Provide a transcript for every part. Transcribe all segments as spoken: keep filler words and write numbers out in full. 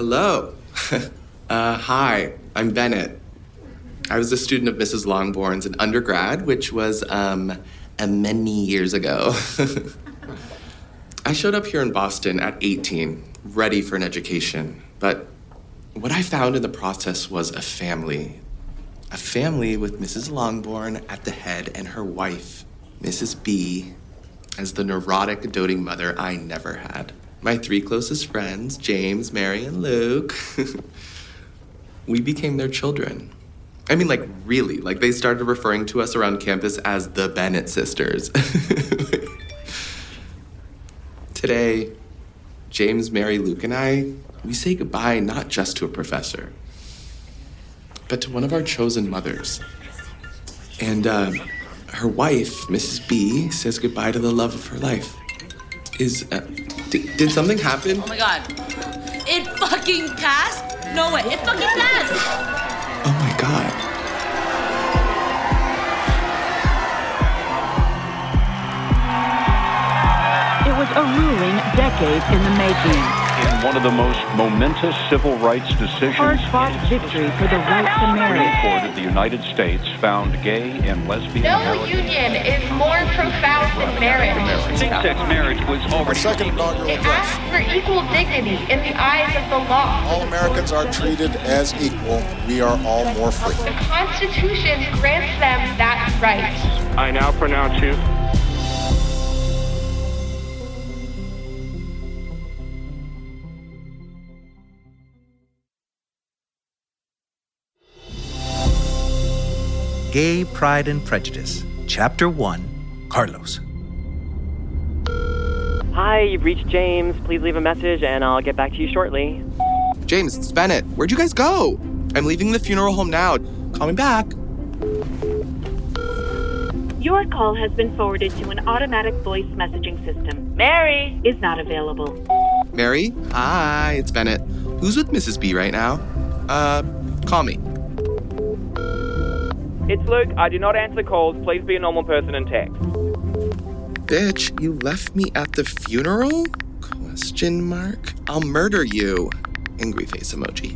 Hello. uh, hi, I'm Bennett. I was a student of Missus Longbourn's in undergrad, which was, um, a many years ago. I showed up here in Boston at eighteen, ready for an education. But what I found in the process was a family. A family with Missus Longbourn at the head and her wife, Missus B, as the neurotic, doting mother I never had. My three closest friends, James, Mary, and Luke, we became their children. I mean, like, really. Like, they started referring to us around campus as the Bennett sisters. Today, James, Mary, Luke, and I, we say goodbye not just to a professor, but to one of our chosen mothers. And uh, her wife, Missus B, says goodbye to the love of her life. Is, uh, d- did something happen? Oh my God. It fucking passed? No way, it fucking passed! Oh my God. It was a ruling decade in the making. In one of the most momentous civil rights decisions, Hard-fought victory for the right to marry. the Supreme Court of the United States found gay and lesbian No marriage. union is more profound than marriage. Same-sex marriage was My already second inaugural It address. asks for equal dignity in the eyes of the law. All Americans are treated as equal. We are all more free. The Constitution grants them that right. I now pronounce you Gay Pride and Prejudice, Chapter one, Carlos. Hi, you've reached James. Please leave a message and I'll get back to you shortly. James, it's Bennett. Where'd you guys go? I'm leaving the funeral home now. Call me back. Your call has been forwarded to an automatic voice messaging system. Mary! Is not available. Mary? Hi, it's Bennett. Who's with Missus B right now? Uh, call me. It's Luke. I do not answer calls. Please be a normal person and text. Bitch, you left me at the funeral? Question mark. I'll murder you. Angry face emoji.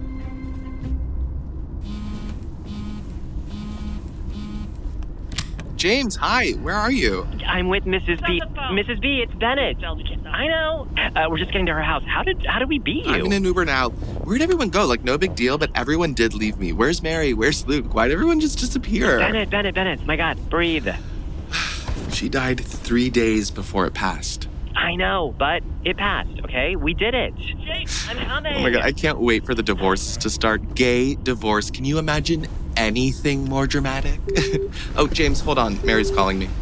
James, hi. Where are you? I'm with Missus B. Missus B, it's Bennett. I know. Uh, we're just getting to her house. How did how did we beat you? I'm in an Uber now. Where'd everyone go? Like, no big deal, but everyone did leave me. Where's Mary? Where's Luke? Why'd everyone just disappear? Bennett, Bennett, Bennett. My God, breathe. She died three days before it passed. I know, but it passed, okay? We did it. Jake, I'm coming. Oh my God, I can't wait for the divorces to start. Gay divorce. Can you imagine anything more dramatic? Oh, James, hold on. Mary's calling me.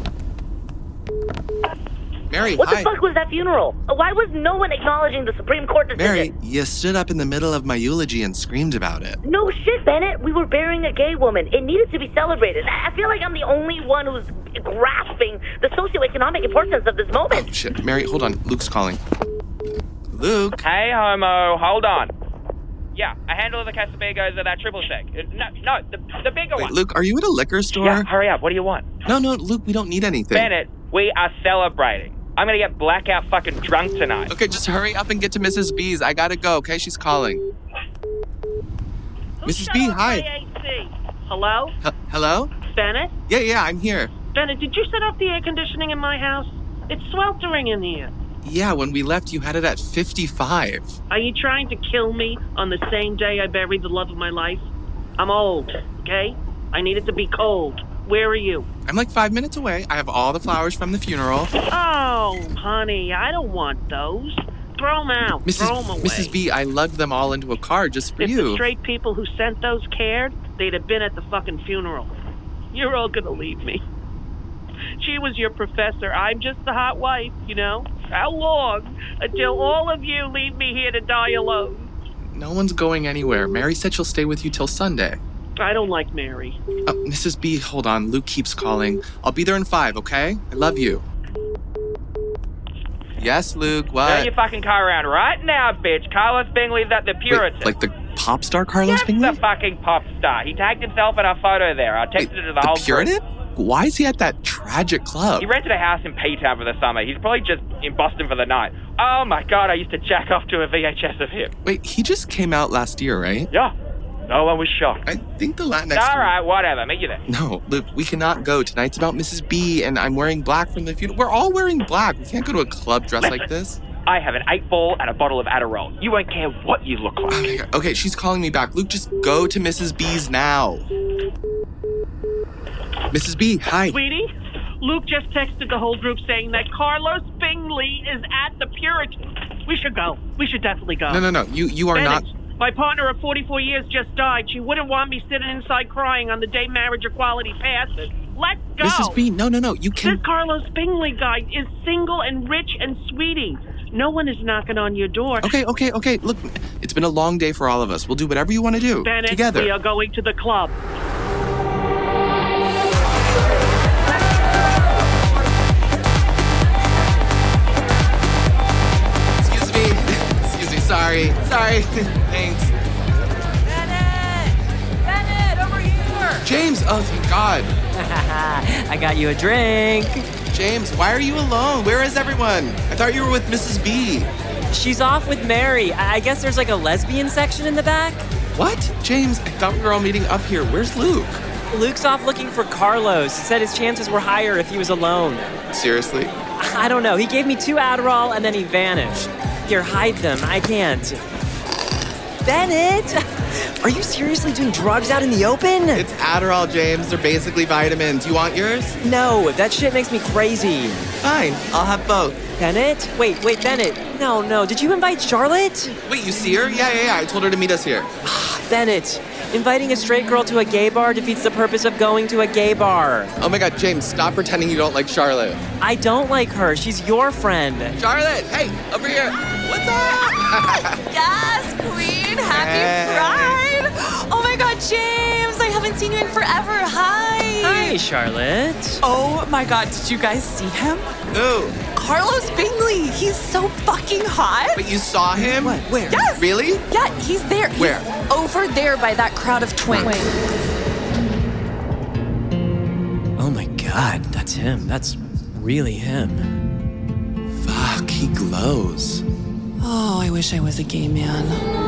Mary, What hi. the fuck was that funeral? Why was no one acknowledging the Supreme Court decision? Mary, you stood up in the middle of my eulogy and screamed about it. No shit, Bennett. We were burying a gay woman. It needed to be celebrated. I feel like I'm the only one who's grasping the socioeconomic importance of this moment. Oh, shit. Mary, hold on. Luke's calling. Luke? Hey, homo, hold on. Yeah, I handle the Casabegos of that triple sec. Uh, No, no, the, the bigger Wait, one. Luke, are you at a liquor store? Yeah, hurry up. What do you want? No, no, Luke, we don't need anything. Bennett, we are celebrating. I'm gonna get blackout fucking drunk tonight. Okay, just hurry up and get to Missus B's. I gotta go, okay? She's calling. Missus B, hi. Hello? H- hello? Bennett? Yeah, yeah, I'm here. Bennett, did you set off the air conditioning in my house? It's sweltering in here. Yeah, when we left, you had it at fifty-five. Are you trying to kill me on the same day I buried the love of my life? I'm old, okay? I need it to be cold. Where are you? I'm like five minutes away. I have all the flowers from the funeral. Oh, honey, I don't want those. Throw them out. Missus Throw them away. Missus B, I lugged them all into a car just for if you. the straight people who sent those cared, they'd have been at the fucking funeral. You're all gonna leave me. She was your professor. I'm just the hot wife, you know? How long? Until all of you leave me here to die alone. No one's going anywhere. Mary said she'll stay with you till Sunday. I don't like Mary. Uh, Missus B, hold on. Luke keeps calling. I'll be there in five, okay? I love you. Yes, Luke, what? Turn your fucking car around right now, bitch. Carlos Bingley's at the Puritan. Wait, like the pop star Carlos yes, Bingley? the fucking pop star. He tagged himself in our photo there. I texted Wait, it to the, the whole Puritan? group. Why is he at that tragic club? He rented a house in P-Town for the summer. He's probably just in Boston for the night. Oh my god, I used to jack off to a V H S of him. Wait, he just came out last year, right? Yeah. No one was shocked. I think the Latinx... All right, whatever. Meet you there. No, Luke, we cannot go. Tonight's about Missus B, and I'm wearing black from the funeral. We're all wearing black. We can't go to a club dressed like this. I have an eight ball and a bottle of Adderall. You won't care what you look like. Okay, okay, she's calling me back. Luke, just go to Missus B's now. Missus B, hi. Sweetie, Luke just texted the whole group saying that Carlos Bingley is at the Puritan. We should go. We should definitely go. No, no, no. You, you are Bennett, not... My partner of forty-four years just died. She wouldn't want me sitting inside crying on the day marriage equality passes. Let's go. Missus B, no, no, no. You can... This Carlos Bingley guy is single and rich and sweetie. No one is knocking on your door. Okay, okay, okay. Look, it's been a long day for all of us. We'll do whatever you want to do. Bennett, together. We are going to the club. Excuse me. Excuse me. Sorry. Sorry. Thanks. Bennett! Bennett, over here! James! Oh, thank God. I got you a drink. James, why are you alone? Where is everyone? I thought you were with Missus B. She's off with Mary. I guess there's like a lesbian section in the back. What? James, I thought we were all meeting up here. Where's Luke? Luke's off looking for Carlos. He said his chances were higher if he was alone. Seriously? I don't know. He gave me two Adderall and then he vanished. Here, hide them. I can't. Bennett! Are you seriously doing drugs out in the open? It's Adderall, James. They're basically vitamins. You want yours? No, that shit makes me crazy. Fine, I'll have both. Bennett? Wait, wait, Bennett. No, no. Did you invite Charlotte? Wait, you see her? Yeah, yeah, yeah. I told her to meet us here. Bennett, inviting a straight girl to a gay bar defeats the purpose of going to a gay bar. Oh my God, James, stop pretending you don't like Charlotte. I don't like her. She's your friend. Charlotte, hey, over here. What's up? Yes, Queen. Happy hey. Pride. Oh my God, James. I haven't seen you in forever. Hi. Hi, Charlotte. Oh my God, did you guys see him? Who? Carlos Bingley. He's so fucking hot. But you saw him? What? Where? Yes. Really? Yeah, he's there. Where? He's over there by that crowd of twins. Oh my God, that's him. That's really him. Fuck, he glows. Oh, I wish I was a gay man.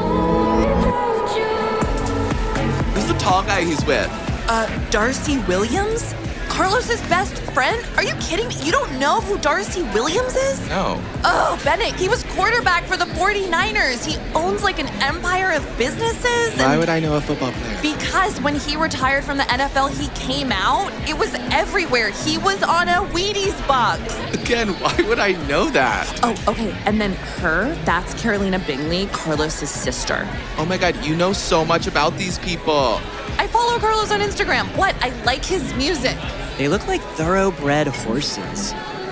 Who's the tall guy he's with? Uh, Darcy Williams? Carlos's best friend? Are you kidding me? You don't know who Darcy Williams is? No. Oh, Bennett, he was quarterback for the forty-niners. He owns like an empire of businesses. Why would I know a football player? Because when he retired from the N F L, he came out. It was everywhere. He was on a Wheaties box. Again, why would I know that? Oh, okay. And then her, that's Carolina Bingley, Carlos's sister. Oh my God, you know so much about these people. I follow Carlos on Instagram. What? I like his music. They look like thoroughbred horses.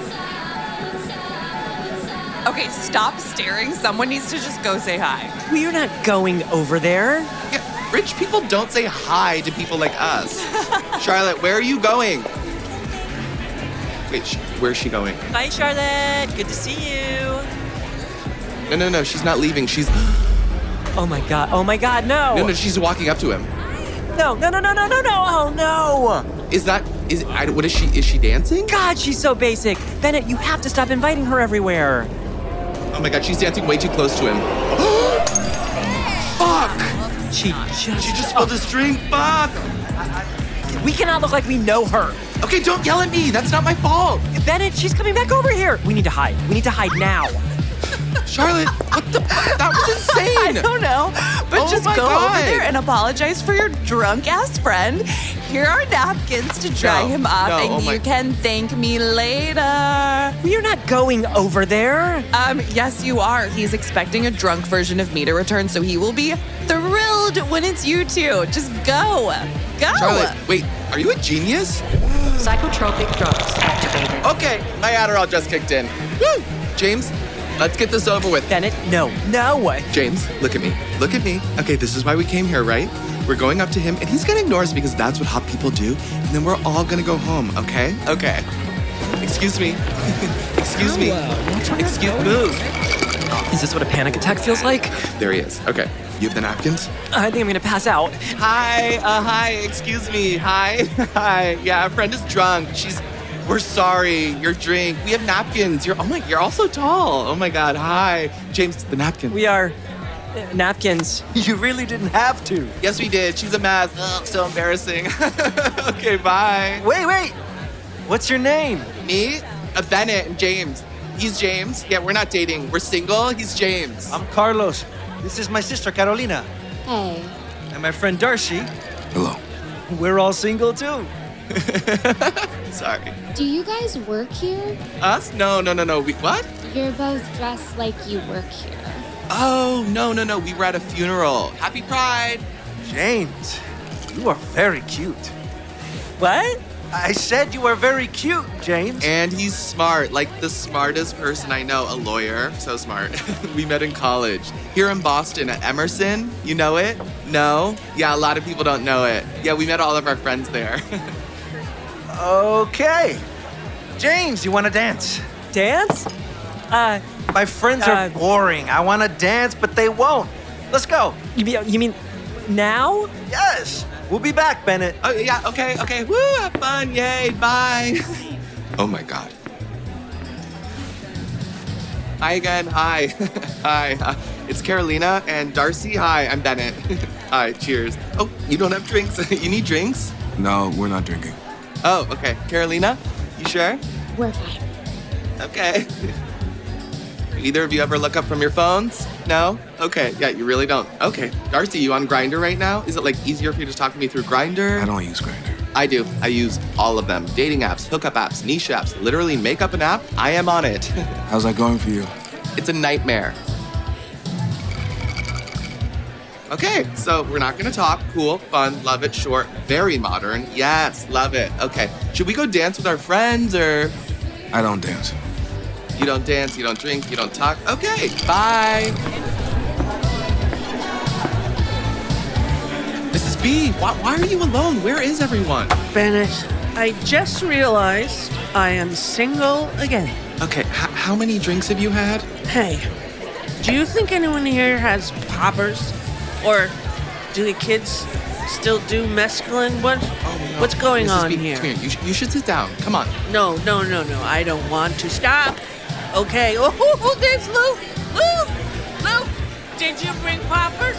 Okay, stop staring. Someone needs to just go say hi. We are not going over there. Yeah, rich people don't say hi to people like us. Charlotte, where are you going? Wait, sh- where's she going? Hi, Charlotte. Good to see you. No, no, no, she's not leaving. She's... Oh my God. Oh my God, no. No, no, she's walking up to him. No, no, no, no, no, no, no. Oh, no. Is that... Is I, what is she? Is she dancing? God, she's so basic. Bennett, you have to stop inviting her everywhere. Oh my God, she's dancing way too close to him. Fuck! She just... She just spilled his drink. Fuck! We cannot look like we know her. Okay, don't yell at me. That's not my fault. Bennett, she's coming back over here. We need to hide. We need to hide now. Charlotte, what the fuck? That was insane. I don't know, but oh just go God. over there and apologize for your drunk-ass friend. Here are napkins to dry no, him off, no, and oh you my... can thank me later. We are not going over there. Um, yes, you are. He's expecting a drunk version of me to return, so he will be thrilled when it's you two. Just go. Go. Charlotte, wait, are you a genius? Psychotropic drugs activated. Okay, my Adderall just kicked in. Woo! James, let's get this over with. Bennett, no, no. James, look at me. Look at me. Okay, this is why we came here, right? We're going up to him, and he's gonna ignore us because that's what hot people do, and then we're all gonna go home, okay? Okay. Excuse me. Excuse me. Excuse me. Is this what a panic attack feels like? There he is. Okay. You have the napkins? I think I'm gonna pass out. Hi. Uh, hi. Excuse me. Hi. Hi. Yeah, our friend is drunk. She's We're sorry. Your drink. We have napkins. You're oh my, you're also tall. Oh my God. Hi, James. The napkin. We are uh, napkins. You really didn't have to. Yes, we did. She's a mess. Ugh, so embarrassing. Okay, bye. Wait, wait. What's your name? Me? Uh, Bennett and James. He's James. Yeah, we're not dating. We're single. He's James. I'm Carlos. This is my sister Carolina. Hey. And my friend Darcy. Hello. We're all single too. Sorry. Do you guys work here? Us? No, no, no, no. We, what? You're both dressed like you work here. Oh, no, no, no. We were at a funeral. Happy Pride. James, you are very cute. What? I said you are very cute, James. And he's smart, like the smartest person I know, a lawyer. So smart. We met in college. Here in Boston at Emerson. You know it? No? Yeah, a lot of people don't know it. Yeah, we met all of our friends there. Okay. James, you want to dance? Dance? Uh, My friends are uh, boring. I want to dance, but they won't. Let's go. You mean, you mean now? Yes. We'll be back, Bennett. Oh, yeah, okay, okay. Woo, have fun. Yay, bye. Oh, my God. Hi again. Hi. Hi. Uh, it's Carolina and Darcy. Hi, I'm Bennett. Hi, cheers. Oh, you don't have drinks? You need drinks? No, we're not drinking. Oh, okay. Carolina, you sure? We're fine. Okay. Either of you ever look up from your phones? No? Okay, yeah, you really don't. Okay. Darcy, you on Grindr right now? Is it like easier for you to talk to me through Grindr? I don't use Grindr. I do. I use all of them. Dating apps, hookup apps, niche apps, literally make up an app. I am on it. How's that going for you? It's a nightmare. Okay, so we're not gonna talk. Cool, fun, love it, short, very modern. Yes, love it. Okay, should we go dance with our friends or? I don't dance. You don't dance, you don't drink, you don't talk. Okay, bye. Missus B, why, why are you alone? Where is everyone? Bennett, I just realized I am single again. Okay, h- how many drinks have you had? Hey, do you think anyone here has poppers? Or do the kids still do mescaline? What, oh, no. What's going Missus on B, here? Come here, you, sh- you should sit down. Come on. No, no, no, no. I don't want to. Stop. Okay. Oh, oh there's Luke. Luke. Luke. Did you bring poppers?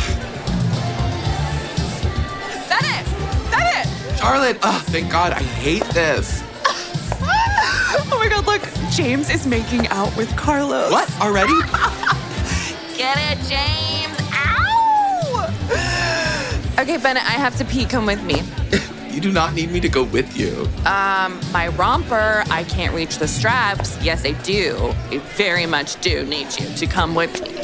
Bennett! Bennett! Charlotte, oh, thank God, I hate this. Oh my God, look. James is making out with Carlos. What? Already? Get it, James. Ow! Okay, Bennett, I have to pee. Come with me. You do not need me to go with you. Um, my romper, I can't reach the straps. Yes, I do. I very much do need you to come with me.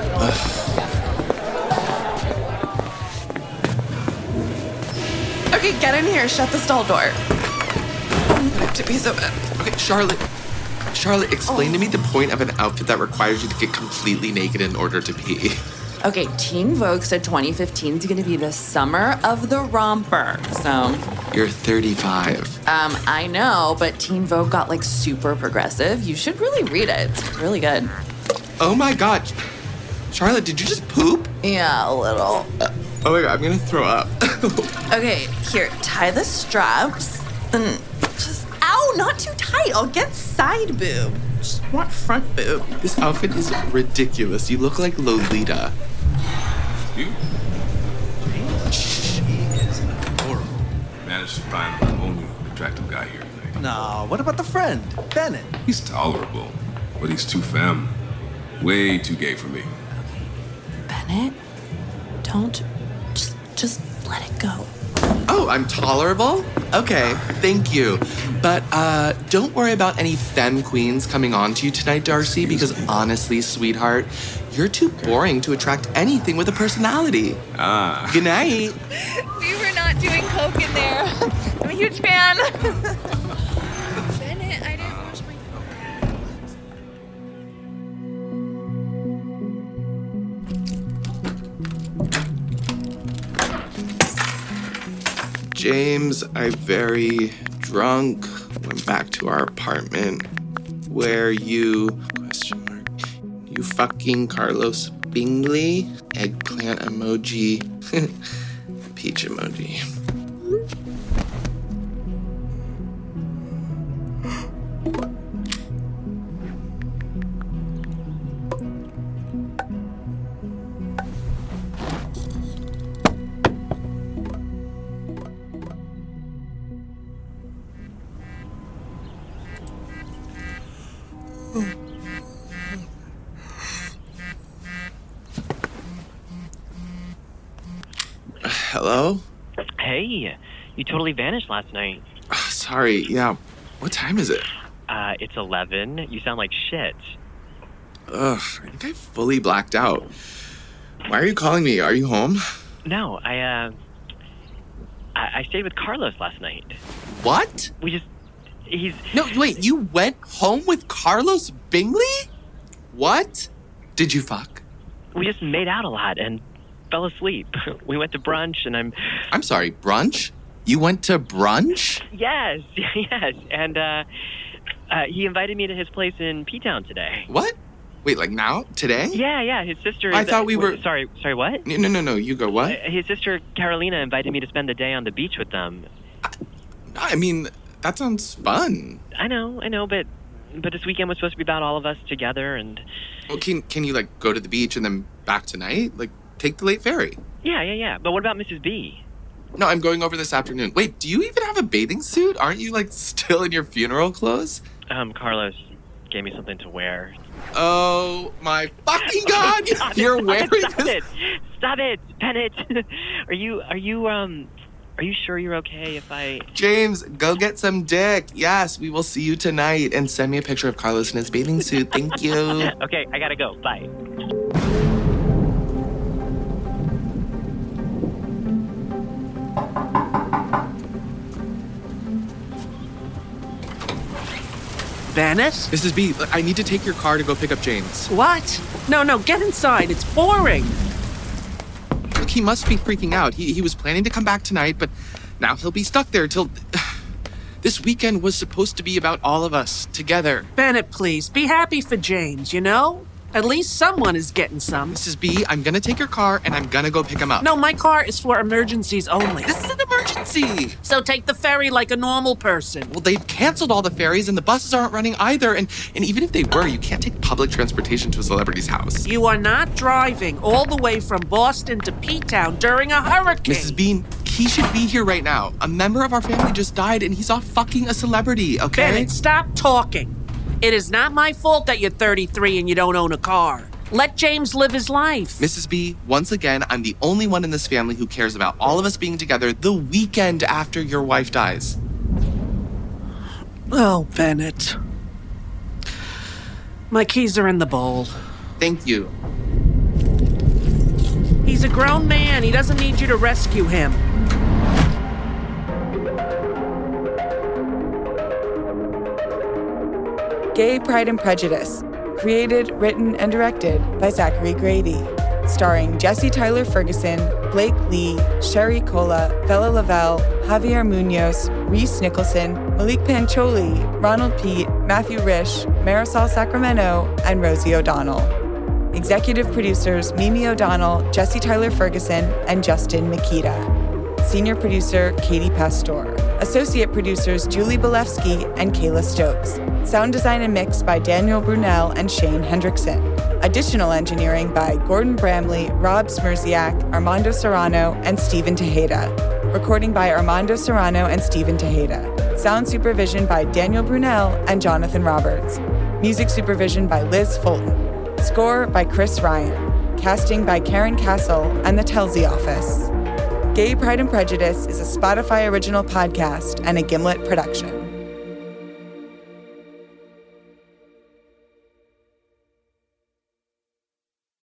Okay, get in here. Shut the stall door. I'm gonna have to pee so bad. Okay, Charlotte. Charlotte, explain oh. to me the point of an outfit that requires you to get completely naked in order to pee. Okay, Teen Vogue said twenty fifteen is gonna be the summer of the romper, so. You're thirty-five. Um, I know, but Teen Vogue got like super progressive. You should really read it. It's really good. Oh my God. Charlotte, did you just poop? Yeah, a little. Uh, oh my God, I'm gonna throw up. Okay, here, tie the straps. And just, ow, not too tight. I'll get side boob. Just want front boob. This outfit is ridiculous. You look like Lolita. You? She is adorable. Managed to find a whole new attractive guy here tonight. No, what about the friend, Bennett? He's tolerable, but he's too femme. Way too gay for me. Okay, Bennett, don't, just, just let it go. Oh, I'm tolerable? Okay, thank you. But uh, don't worry about any femme queens coming on to you tonight, Darcy, because honestly, sweetheart, you're too boring to attract anything with a personality. Ah. Good night. We were not doing coke in there. I'm a huge fan. Bennett, I didn't wash my James, I very drunk, went back to our apartment where you, question mark, you fucking Carlos Bingley, eggplant emoji, peach emoji. Hello? Hey, you totally vanished last night. Sorry, yeah. What time is it? Uh, it's eleven. You sound like shit. Ugh, I think I fully blacked out. Why are you calling me? Are you home? No, I, uh... I, I stayed with Carlos last night. What? We just... He's... No, wait, you went home with Carlos Bingley? What? Did you fuck? We just made out a lot and fell asleep. We went to brunch and I'm... I'm sorry, brunch? You went to brunch? Yes, yes. And, uh, uh, he invited me to his place in P-Town today. What? Wait, like now? Today? Yeah, yeah, his sister... I is, thought we uh, were... Sorry, sorry, what? No, no, no, you go, what? Uh, his sister, Carolina, invited me to spend the day on the beach with them. I, I mean, that sounds fun. I know, I know, but... But this weekend was supposed to be about all of us together, and... Well, can, can you, like, go to the beach and then back tonight? Like, take the late ferry. Yeah, yeah, yeah. But what about Missus B? No, I'm going over this afternoon. Wait, do you even have a bathing suit? Aren't you, like, still in your funeral clothes? Um, Carlos gave me something to wear. Oh, my fucking God! Stop You're it, wearing stop this? It. Stop it! Bennett! Are you, are you, um... Are you sure you're okay if I... James, go get some dick. Yes, we will see you tonight. And send me a picture of Carlos in his bathing suit. Thank you. Okay, I gotta go. Bye. Bennett? Missus B, I need to take your car to go pick up James. What? No, no, get inside. It's boring. Look, he must be freaking out. He, he was planning to come back tonight, but now he'll be stuck there till... This weekend was supposed to be about all of us, together. Bennett, please, be happy for James, you know? At least someone is getting some. Missus B, I'm gonna take your car and I'm gonna go pick him up. No, my car is for emergencies only. This is an emergency! So take the ferry like a normal person. Well, they've canceled all the ferries and the buses aren't running either. And, and even if they were, you can't take public transportation to a celebrity's house. You are not driving all the way from Boston to P-Town during a hurricane. Missus Bean, he should be here right now. A member of our family just died and he's off fucking a celebrity, okay? Bennett, stop talking. It is not my fault that you're thirty-three and you don't own a car. Let James live his life. Missus B, once again, I'm the only one in this family who cares about all of us being together the weekend after your wife dies. Oh, Bennett. My keys are in the bowl. Thank you. He's a grown man. He doesn't need you to rescue him. Gay Pride and Prejudice. Created, written, and directed by Zachary Grady. Starring Jesse Tyler Ferguson, Blake Lee, Sherry Cola, Bella Lavelle, Javier Munoz, Reese Nicholson, Malik Pancholi, Ronald Pete, Matthew Risch, Marisol Sacramento, and Rosie O'Donnell. Executive producers Mimi O'Donnell, Jesse Tyler Ferguson, and Justin Makita. Senior producer Katie Pastor. Associate producers Julie Belewski and Kayla Stokes. Sound design and mix by Daniel Brunel and Shane Hendrickson. Additional engineering by Gordon Bramley, Rob Smirziak, Armando Serrano, and Stephen Tejeda. Recording by Armando Serrano and Stephen Tejeda. Sound supervision by Daniel Brunel and Jonathan Roberts. Music supervision by Liz Fulton. Score by Chris Ryan. Casting by Karen Castle and the Telsey Office. Gay Pride and Prejudice is a Spotify original podcast and a Gimlet production.